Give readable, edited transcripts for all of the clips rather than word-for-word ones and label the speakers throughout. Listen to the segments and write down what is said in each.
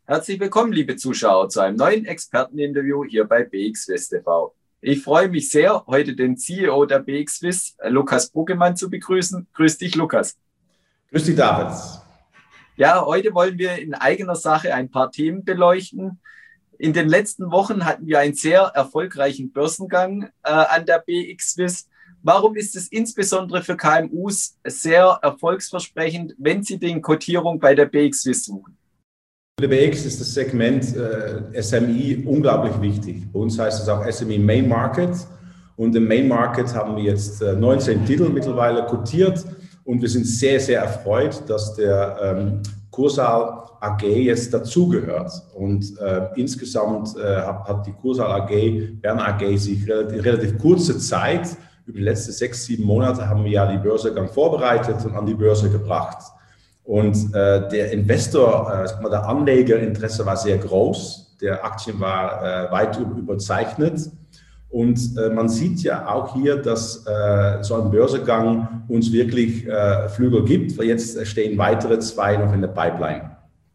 Speaker 1: Herzlich willkommen, liebe Zuschauer, zu einem neuen Experteninterview hier bei BXWISS TV. Ich freue mich sehr, heute den CEO der BXWISS, Lukas Bruggemann, zu begrüßen. Grüß dich, Lukas.
Speaker 2: Grüß dich, David.
Speaker 1: Ja, heute wollen wir in eigener Sache ein paar Themen beleuchten. In den letzten Wochen hatten wir einen sehr erfolgreichen Börsengang an der BXWISS. Warum ist es insbesondere für KMUs sehr erfolgsversprechend, wenn sie die Kotierung bei der BXWISS suchen?
Speaker 2: Für die BX ist das Segment SMI unglaublich wichtig. Bei uns heißt es auch SMI Main Market. Und im Main Market haben wir jetzt 19 Titel mittlerweile kotiert. Und wir sind sehr, sehr erfreut, dass der Cursal AG jetzt dazugehört. Und insgesamt hat die Cursal AG, Berner AG, sich in relativ kurzer Zeit, über die letzten 6-7 Monate, haben wir ja die Börsengang vorbereitet und an die Börse gebracht. Und der Investor, der Anlegerinteresse war sehr groß. Der Aktien war weit überzeichnet. Und man sieht ja auch hier, dass so ein Börsengang uns wirklich Flügel gibt, weil jetzt stehen weitere 2 noch in der Pipeline.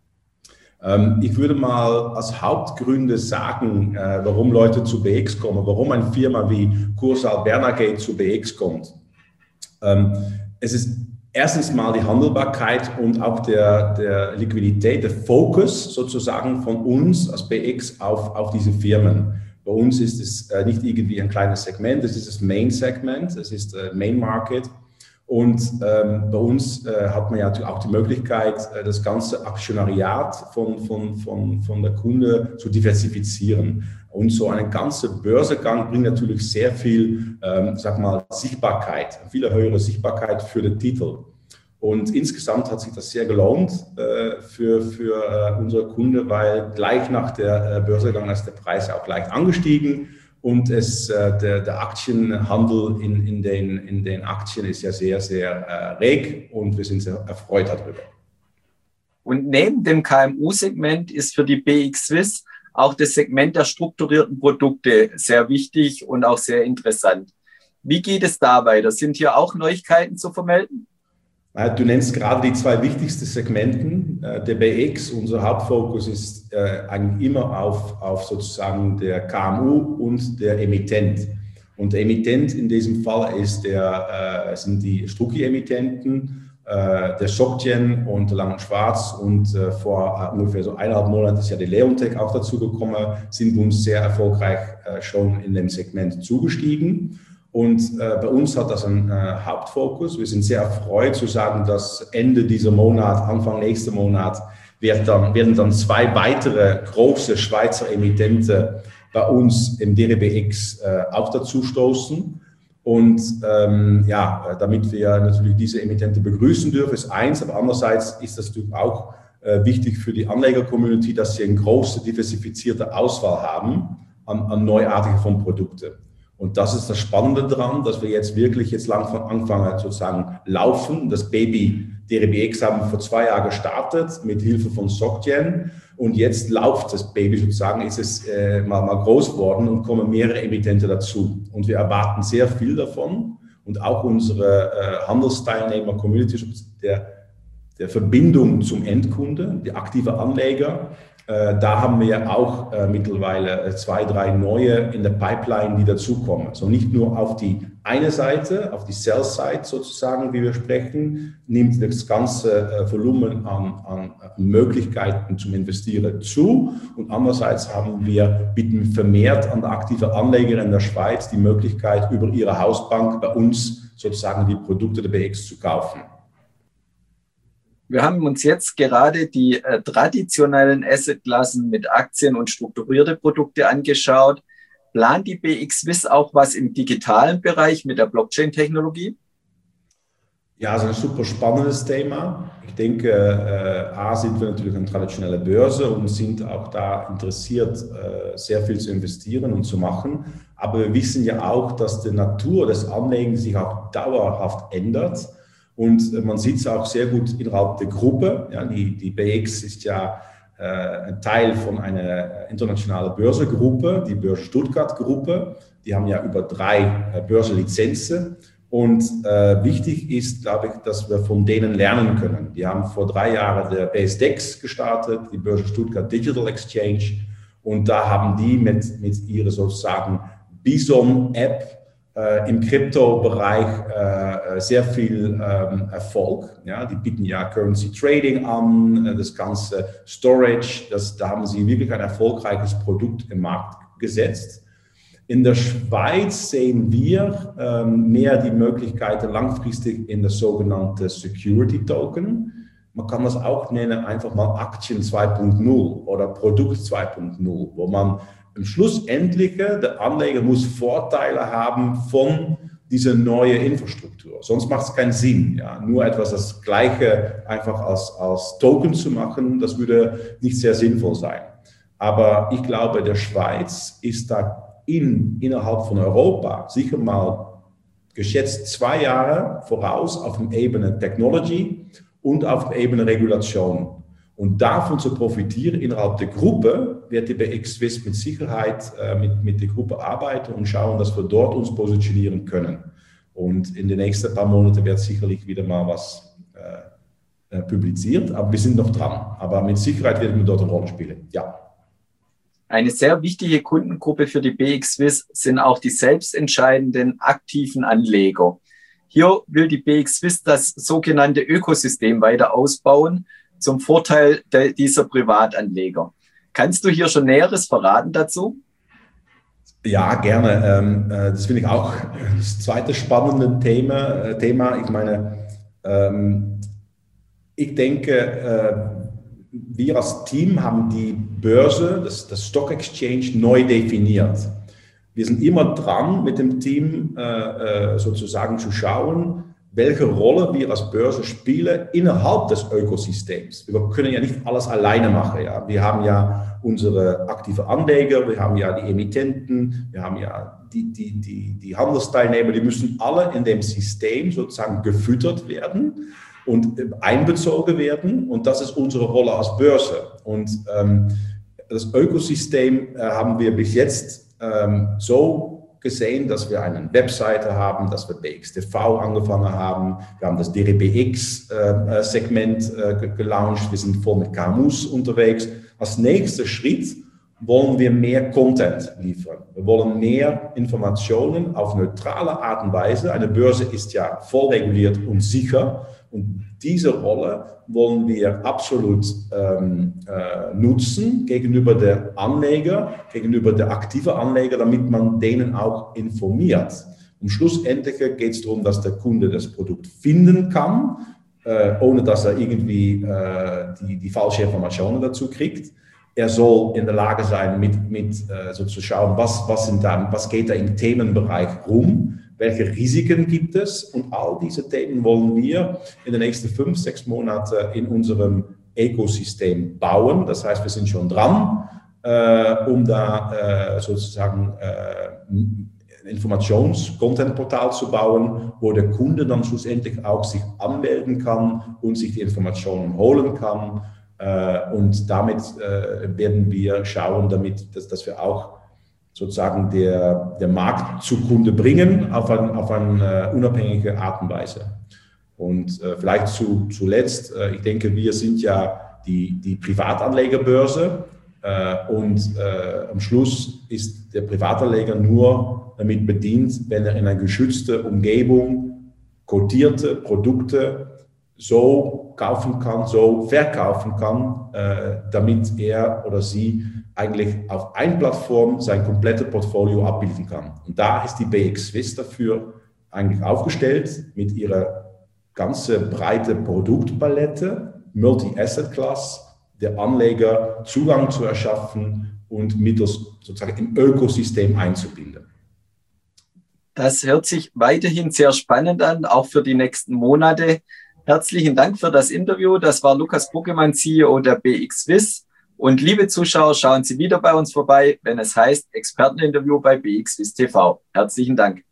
Speaker 2: Ich würde mal als Hauptgründe sagen, warum Leute zu BX kommen, warum eine Firma wie Cursal Berner AG zu BX kommt. Es ist erstens mal die Handelbarkeit und auch der Liquidität, der Fokus sozusagen von uns als BX auf diese Firmen. Bei uns ist es nicht irgendwie ein kleines Segment, es ist das Main-Segment, es ist Main Market. Und bei uns hat man ja auch die Möglichkeit, das ganze Aktionariat von der Kunde zu diversifizieren. Und so ein ganzer Börsengang bringt natürlich sehr viel, Sichtbarkeit, viel höhere Sichtbarkeit für den Titel. Und insgesamt hat sich das sehr gelohnt für unsere Kunden, weil gleich nach der Börsengang ist der Preis auch leicht angestiegen. Und der Aktienhandel in den Aktien ist ja sehr, sehr reg und wir sind sehr erfreut darüber.
Speaker 1: Und neben dem KMU-Segment ist für die BXWISS auch das Segment der strukturierten Produkte sehr wichtig und auch sehr interessant. Wie geht es da weiter? Sind hier auch Neuigkeiten zu vermelden?
Speaker 2: Du nennst gerade die 2 wichtigsten Segmenten. Der BX, unser Hauptfokus ist eigentlich immer auf sozusagen der KMU und der Emittent. Und der Emittent in diesem Fall sind die Strucki-Emittenten, der SocGen und der Lang & Schwarz. Und vor ungefähr so 1,5 Monaten ist ja die Leonteq auch dazu gekommen, sind wir uns sehr erfolgreich schon in dem Segment zugestiegen. Und bei uns hat das einen Hauptfokus. Wir sind sehr erfreut zu sagen, dass Ende dieser Monat, Anfang nächsten Monat, werden dann 2 weitere große Schweizer Emittenten bei uns im DRBX auch dazu stoßen. Und damit wir natürlich diese Emittenten begrüßen dürfen, ist eins, aber andererseits ist das natürlich auch wichtig für die Anleger-Community, dass sie eine große, diversifizierte Auswahl haben an neuartigen von Produkten. Und das ist das Spannende daran, dass wir jetzt langsam anfangen sozusagen laufen. Das Baby DRBX haben wir vor 2 Jahren gestartet mit Hilfe von SocGen. Und jetzt läuft das Baby sozusagen, ist es mal groß geworden und kommen mehrere Emittenten dazu. Und wir erwarten sehr viel davon. Und auch unsere Handelsteilnehmer, Community, der Verbindung zum Endkunde, die aktive Anleger. Da haben wir auch mittlerweile 2, 3 neue in der Pipeline, die dazukommen. Also nicht nur auf die eine Seite, auf die Sell-Side sozusagen, wie wir sprechen, nimmt das ganze Volumen an Möglichkeiten zum Investieren zu. Und andererseits bieten vermehrt an der aktiven Anleger in der Schweiz die Möglichkeit, über ihre Hausbank bei uns sozusagen die Produkte der BX zu kaufen.
Speaker 1: Wir haben uns jetzt gerade die traditionellen Assetklassen mit Aktien und strukturierte Produkte angeschaut. Plant die BXWISS auch was im digitalen Bereich mit der Blockchain-Technologie?
Speaker 2: Ja, das ist ein super spannendes Thema. Ich denke, sind wir natürlich eine traditionelle Börse und sind auch da interessiert, sehr viel zu investieren und zu machen. Aber wir wissen ja auch, dass die Natur des Anlegens sich auch dauerhaft ändert. Und man sieht es auch sehr gut innerhalb der Gruppe. Ja, die BX ist ja ein Teil von einer internationalen Börsengruppe, die Börse Stuttgart Gruppe. Die haben ja über 3 Börsenlizenzen. Und wichtig ist, glaube ich, dass wir von denen lernen können. Wir haben vor 3 Jahren der BSDEX gestartet, die Börse Stuttgart Digital Exchange. Und da haben die mit ihrer sozusagen Bison-App im Krypto-Bereich sehr viel Erfolg. Ja, die bieten ja Currency Trading an, das ganze Storage. Da haben sie wirklich ein erfolgreiches Produkt im Markt gesetzt. In der Schweiz sehen wir mehr die Möglichkeiten langfristig in das sogenannte Security Token. Man kann das auch nennen, einfach mal Aktien 2.0 oder Produkt 2.0, wo man am Schluss der Anleger muss Vorteile haben von dieser neuen Infrastruktur. Sonst macht es keinen Sinn. Ja? Nur etwas das Gleiche einfach als Token zu machen, das würde nicht sehr sinnvoll sein. Aber ich glaube, der Schweiz ist da innerhalb von Europa sicher mal geschätzt 2 Jahre voraus auf der Ebene Technology und auf der Ebene Regulation. Und davon zu profitieren innerhalb der Gruppe, wird die BX Swiss mit Sicherheit mit der Gruppe arbeiten und schauen, dass wir dort uns positionieren können. Und in den nächsten paar Monaten wird sicherlich wieder mal was publiziert, aber wir sind noch dran. Aber mit Sicherheit werden wir dort eine Rolle spielen, ja.
Speaker 1: Eine sehr wichtige Kundengruppe für die BX Swiss sind auch die selbstentscheidenden aktiven Anleger. Hier will die BX Swiss das sogenannte Ökosystem weiter ausbauen, zum Vorteil dieser Privatanleger. Kannst du hier schon Näheres verraten dazu?
Speaker 2: Ja, gerne. Das finde ich auch das zweite spannende Thema. Ich meine, ich denke, wir als Team haben die Börse, das Stock Exchange, neu definiert. Wir sind immer dran, mit dem Team sozusagen zu schauen, welche Rolle wir als Börse spielen innerhalb des Ökosystems. Wir können ja nicht alles alleine machen. Ja? Wir haben ja unsere aktive Anleger, wir haben ja die Emittenten, wir haben ja die Handelsteilnehmer, die müssen alle in dem System sozusagen gefüttert werden und einbezogen werden. Und das ist unsere Rolle als Börse. Und das Ökosystem haben wir bis jetzt so gesehen, dass wir eine Webseite haben, dass wir BXTV angefangen haben. Wir haben das DRBX-Segment gelauncht. Wir sind voll mit KMUs unterwegs. Als nächster Schritt wollen wir mehr Content liefern. Wir wollen mehr Informationen auf neutrale Art und Weise. Eine Börse ist ja voll reguliert und sicher. Und diese Rolle wollen wir absolut nutzen gegenüber der Anleger, gegenüber der aktiven Anleger, damit man denen auch informiert. Und schlussendlich geht es darum, dass der Kunde das Produkt finden kann, ohne dass er irgendwie die falsche Informationen dazu kriegt. Er soll in der Lage sein, so zu schauen, was geht da im Themenbereich rum, welche Risiken gibt es, und all diese Themen wollen wir in den nächsten 5-6 Monaten in unserem Ökosystem bauen. Das heißt, wir sind schon dran, um da sozusagen ein Informations-Content-Portal zu bauen, wo der Kunde dann schlussendlich auch sich anmelden kann und sich die Informationen holen kann. Und damit werden wir schauen, dass wir auch sozusagen der Markt zu Kunde bringen auf eine unabhängige Art und Weise. Und vielleicht zuletzt, ich denke, wir sind ja die Privatanlegerbörse und am Schluss ist der Privatanleger nur damit bedient, wenn er in einer geschützten Umgebung kotierte Produkte so kaufen kann, so verkaufen kann, damit er oder sie eigentlich auf einer Plattform sein komplettes Portfolio abbilden kann. Und da ist die BX Swiss dafür eigentlich aufgestellt mit ihrer ganzen breite Produktpalette, Multi-Asset-Class, der Anleger Zugang zu erschaffen und mittels sozusagen im Ökosystem einzubinden.
Speaker 1: Das hört sich weiterhin sehr spannend an, auch für die nächsten Monate. Herzlichen Dank für das Interview. Das war Lukas Bruggemann, CEO der BX Swiss. Und liebe Zuschauer, schauen Sie wieder bei uns vorbei, wenn es heißt Experteninterview bei BX Swiss TV. Herzlichen Dank.